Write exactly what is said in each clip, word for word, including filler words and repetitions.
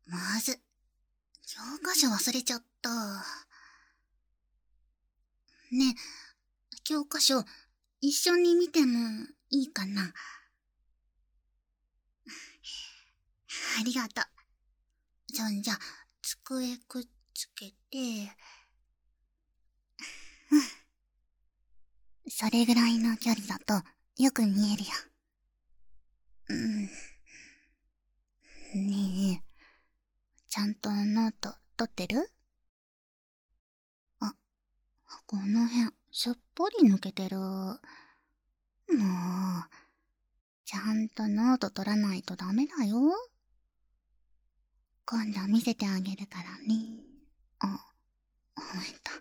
まず、教科書忘れちゃった。ねえ、教科書、一緒に見てもいいかな？ありがとう。じゃあ、じゃあ、机くっつけて、うん。それぐらいの距離だとよく見えるよ。うん。ねえ、ちゃんとノート取ってる？あ、この辺、すっぽり抜けてる。もう、ちゃんとノート取らないとダメだよ。今度見せてあげるからね。あ、えっと、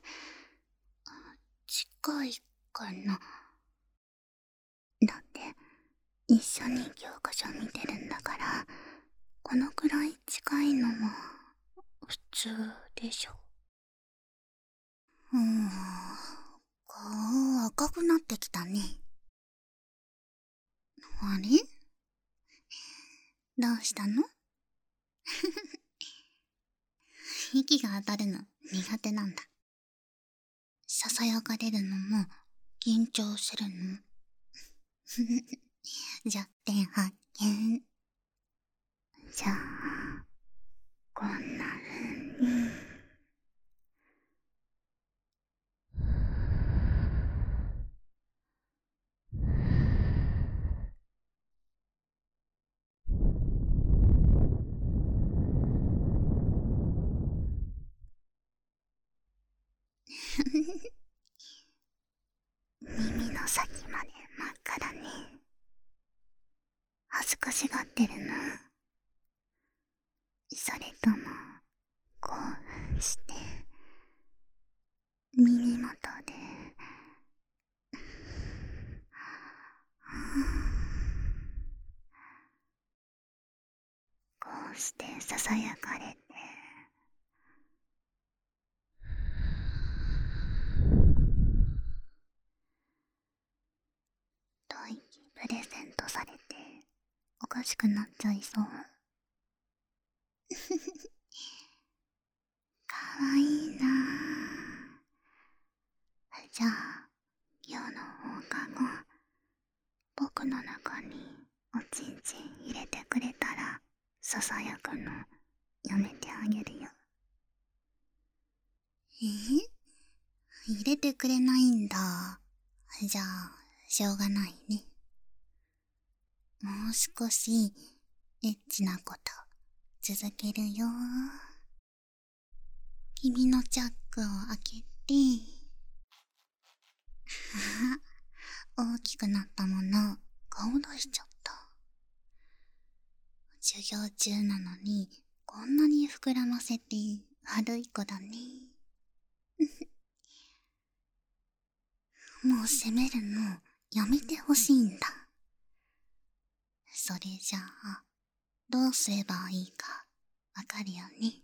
近いかな。だって、一緒に教科書見てるんだから、このくらい近いのも、普通でしょ。うーん、顔赤くなってきたね。あれ？どうしたの？息が当たるの苦手なんだ。ささやかれるのも緊張するの？弱点発見。じゃあ、こんな風に。耳の先まで真っ赤だね。恥ずかしがってるの？それとも、興奮して、耳元で、こうしてささやかれて、吐息プレゼントされて、おかしくなっちゃいそう。かわいいなぁ。じゃあ、今日の放課後、僕の中におちんちん入れてくれたら、ささやくのやめてあげるよ。え？入れてくれないんだ。じゃあ、しょうがないね。もう少し、エッチなこと続けるよ。君のチャックを開けて、大きくなったもの、顔出しちゃった。授業中なのに、こんなに膨らませて悪い子だね。もう責めるのやめてほしいんだ。それじゃあ、どうすればいいかわかるよね。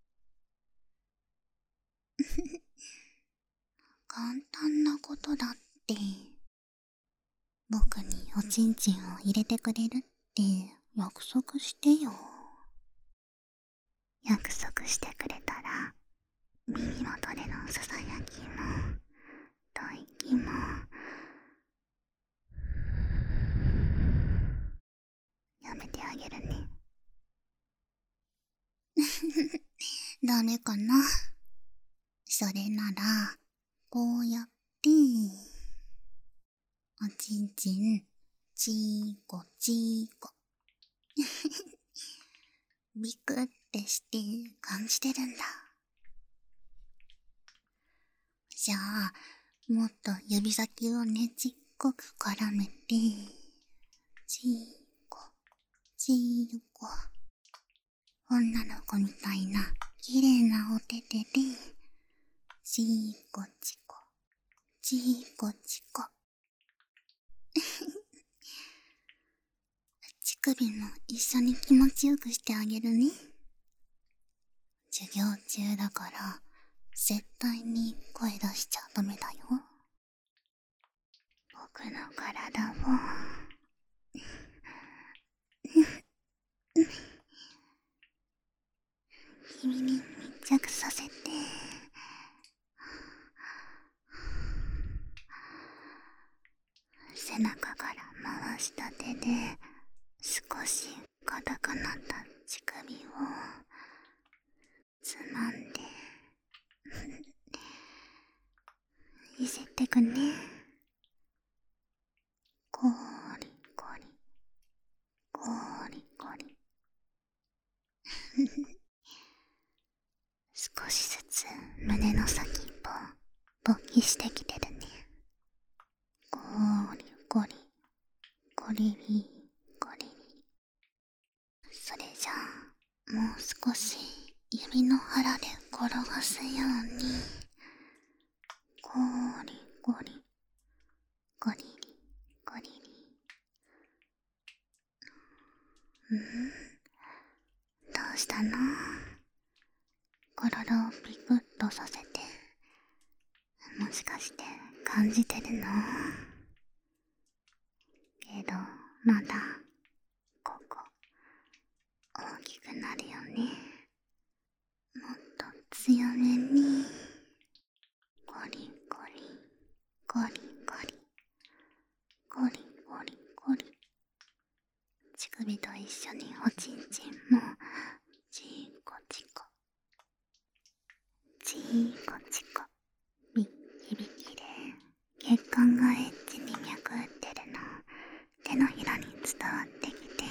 簡単なことだって。僕におちんちんを入れてくれるって約束してよ。約束してくれたら、耳元でのささやきも、吐息も、やめてあげるね。ダメかな。それなら、こうやって、おちんちん、ちーこちーこ。ビクってして感じてるんだ。じゃあ、もっと指先をねちっこく絡めて、ちーこ、ちーこ。女の子みたいな綺麗なお手手で、ちーこちこ、ちーこちこ。乳首も一緒に気持ちよくしてあげるね。授業中だから、絶対に声出しちゃダメだよ。僕の体を君に密着させて、背中から回した手で少し硬くなった乳首をつまんで見せてくね。ゴリゴリゴリゴリ少しずつ胸の先っぽ勃起してきてるね。ゴリゴリゴリリゴリリ。それじゃあもう少し指の腹で転がすようにゴリゴリゴリリゴリリ。うんどうしたの？体をピクッとさせて、もしかして感じてるの？けどまだここ大きくなるよね。もっと強めにゴリゴリゴリゴリゴリゴリゴリ。乳首と一緒におちんちんもチーコチコチーコチコビッキビキで血管がエッチに脈打ってるの手のひらに伝わってきて、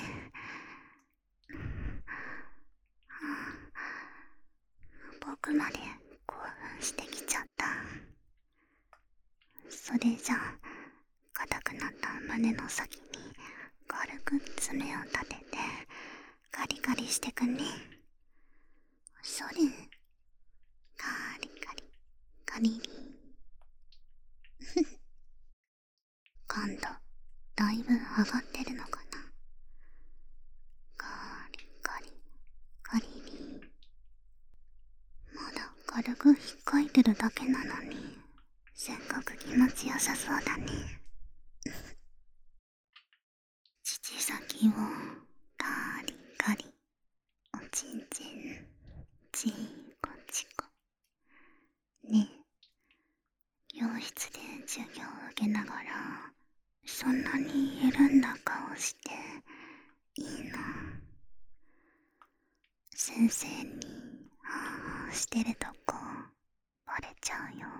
僕まで興奮してきちゃった。それじゃあ硬くなった胸の先に軽く爪を立ててカリカリしてくね。それカリカリカリリ感度だいぶ上がってるのかな。カリカリカリリ。まだ軽く引っかいてるだけなのにせっかく気持ちよさそうだね。乳先をカリカリおちんちんチーコチコねえ、教室で授業を受けながらそんなに緩んだ顔していいの？先生にああしてるとこバレちゃうよ。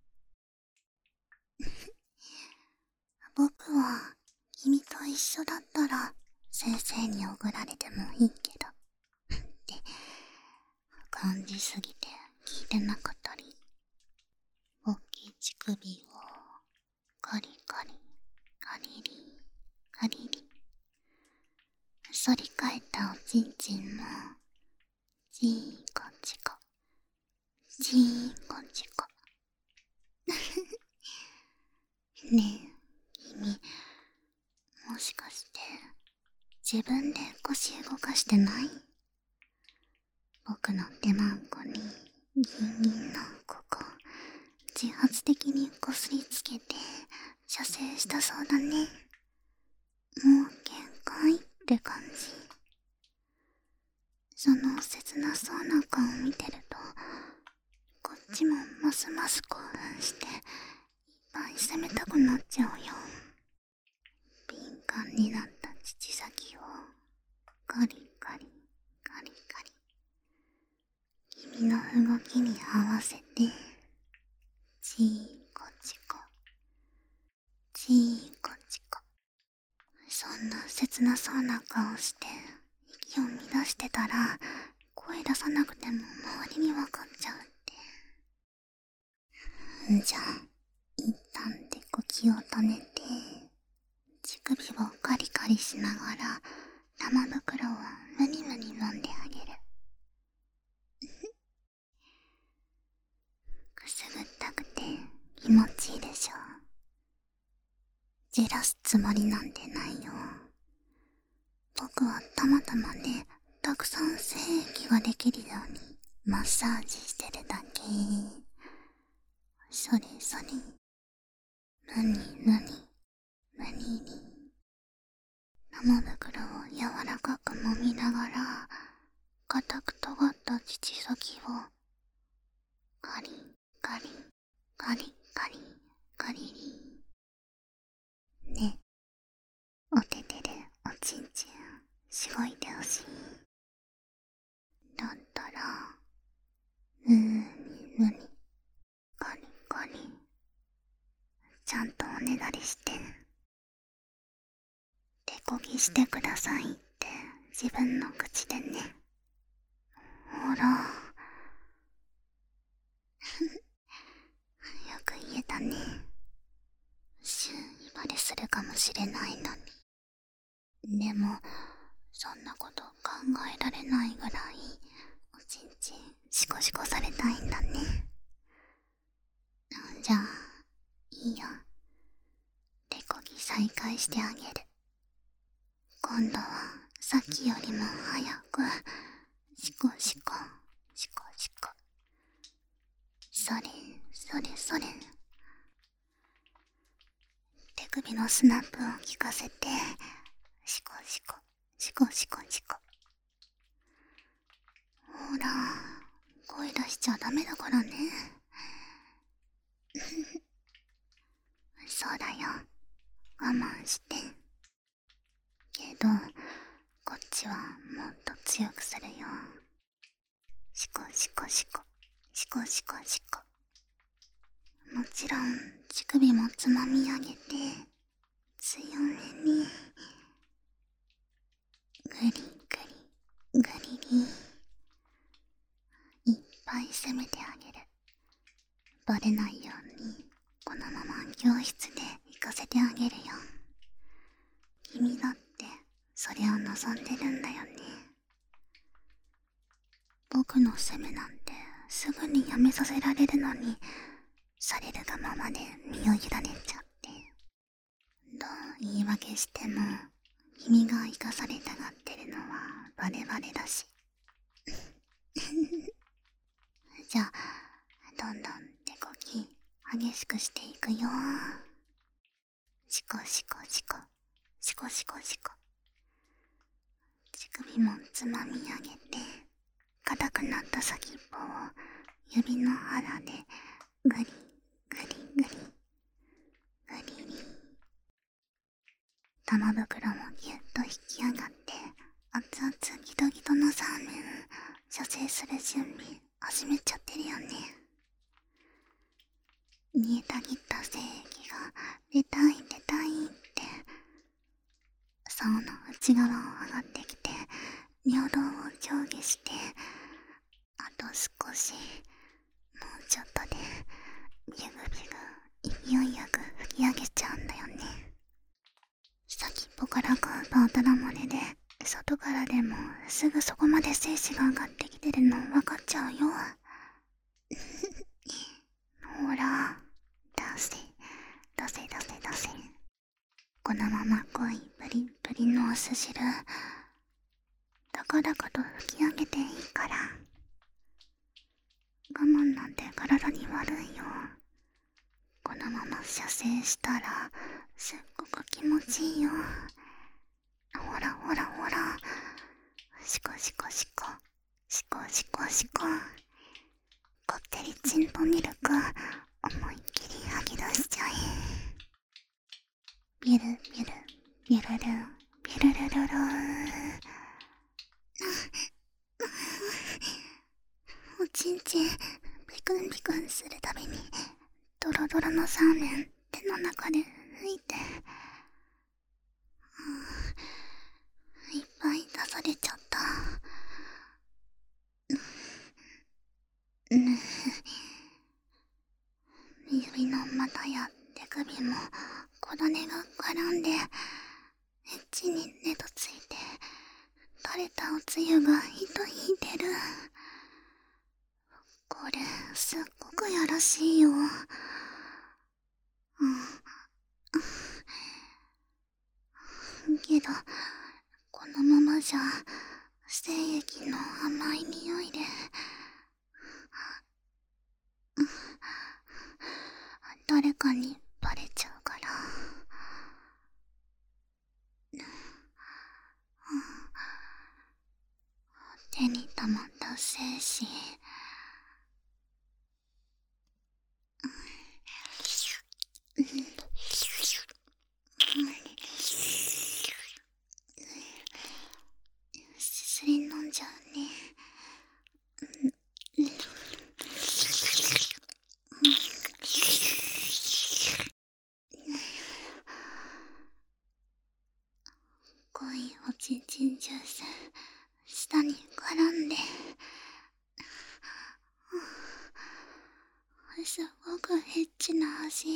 僕は君と一緒だったら先生におごられてもいいけどって感じすぎて聞いてなかったり、大きい乳首をカリカリカリリカリリ、反り返ったおちんちんもチーコチコチーコチコねえ君、もしかして自分で腰動かしてない？僕の手まんこにギンギンのここ自発的にこすりつけて射精したそうだね。もう限界って感じ。その切なそうな顔見てるとこっちもますます興奮していっぱい攻めたくなっちゃうよ。敏感になった乳先をカリカリカリカリ君の動きに合わせてチーコチコチーコチコ。そんな切なそうな顔して息を乱してたら声出さなくても周りに分かっちゃうって。んじゃあ一旦で呼吸を止めて乳首をカリカリしながら玉袋をムニムニ揉んであげる。くすぐったくて気持ちいいでしょ。じらすつもりなんてないよ。僕はたまたまねたくさん精液ができるようにマッサージしてるだけ。それそれムニムニムニに玉袋を柔らかく揉みながら硬く尖った乳先をガリガリガリガリガリリン。ね、お手手でおちんちんしごいてほしい。だったらぬーにぬにガリガリちゃんとおねだりして手こぎしてくださいって自分の口でね。ほらよく言えたね。週威張りするかもしれないのに。でもそんなこと考えられないぐらいおちんちんシコシコされたいんだね。じゃあいいよ、手こぎ再開してあげる。今度はさっきよりも早くシコシコシコシコ。それそれそれ。手首のスナップを効かせてシコシコシコシコシコ。ほら声出しちゃダメだからね。そうだよ、我慢して。けどこっちはもっと強くするよ。シコシコシコシコシコシコ。もちろん乳首もつまみ上げて強めにグリグリグリリ。いっぱい攻めてあげる。バレないようにこのまま教室で行かせてあげるよ。君だってそれを望んでるんだよね。僕の責めなんてすぐにやめさせられるのに、されるがままで身を委ねちゃって。どう言い訳しても君が生かされたがってるのはバレバレだし。じゃあどんどん手こぎ激しくしていくよ。シコシコシコシコシコシコ。乳首もつまみ上げて硬くなった先っぽを指の腹でグリグリグリグリリ。玉袋もぎゅっと引き上がって熱々ギトギトのサーメン射精する準備始めちゃってるよね。煮えたぎった精液が出たい出たいって竿の内側を上がってきて尿道を上下して、あと少し、もうちょっとでビュグビュグ勢いよく吹き上げちゃうんだよね。先っぽからカーパーただ漏れで外からでもすぐそこまで精子が上がってきてるの分かっちゃうよ。ほら出せ出せ出せ出せ。このまま濃いプリップリのお酢汁だかだかと吹き上げていいから。我慢なんて体に悪いよ。このまま射精したらすっごく気持ちいいよ。ほらほらほら、シコシコシコシコシコシコ。こってりチンポミルク思いっきり吐き出しちゃえ。ビュルビュルビュルルビュルルルルー。おちんちんピクンピクンするたびにドロドロのサーメン手の中で拭いて、いっぱい出されちゃった。ねえ、指の股や手首も小種が絡んでエッチに根とついて垂れたおつゆが糸引いてる。これすっごくやらしいよ。うんけどこのままじゃ精液の甘い匂いで誰かにバレちゃうから。 手に溜まった精子、すすり飲んじゃうね。濃いおちんちんジュース舌に絡んで、すごくエッチな味。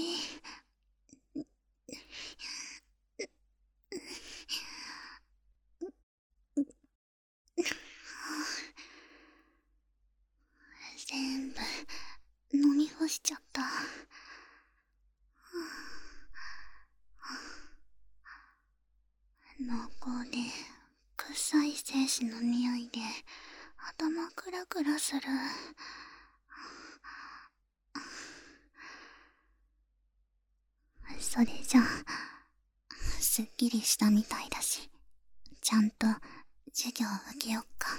全部飲み干しちゃった。濃厚で臭い精子の匂いで頭クラクラする。それじゃすっきりしたみたいだし、ちゃんと授業受けよっか。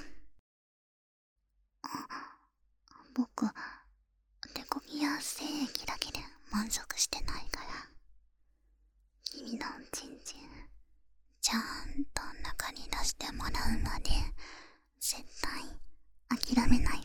僕、手こぎや精液だけで満足してないから、君のおちんちんちゃんと中に出してもらうまで絶対諦めない